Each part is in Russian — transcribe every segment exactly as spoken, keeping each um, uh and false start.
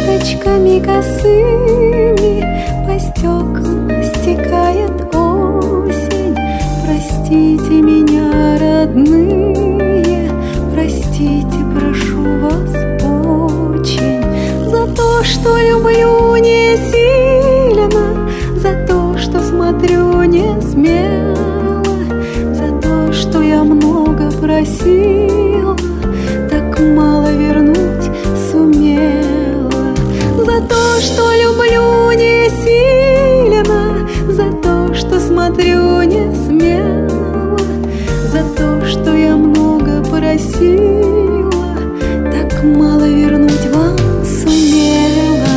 ниточками косыми по стеклам стекает осень. Простите меня, родные, простите, прошу вас очень, за то, что люблю не сильно, за то, что смотрю не смело, за то, что я много просила, так мало вернуть сумела, за то, что люблю не сильно, за то, что смотрю не смело, за то, что я много просила, так мало вернуть вам сумела.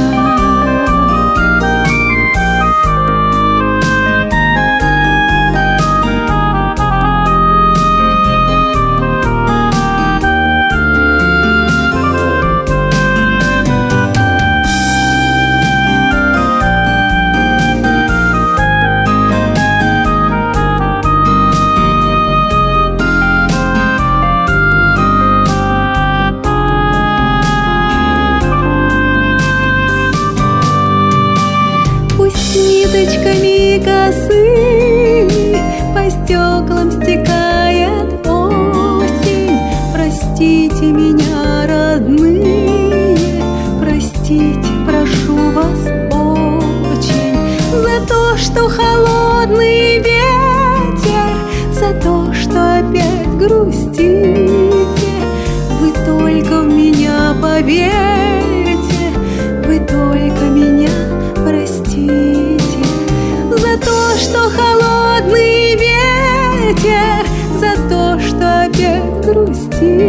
Пусть ниточками косыми по стеклам стекает осень. Простите меня, родные, простите, прошу вас очень, за то, что холодный ветер, за то, что опять грустите. Вы только в меня поверьте, вы только меня простите, за то, что холодный ветер, за то, что опять грустите.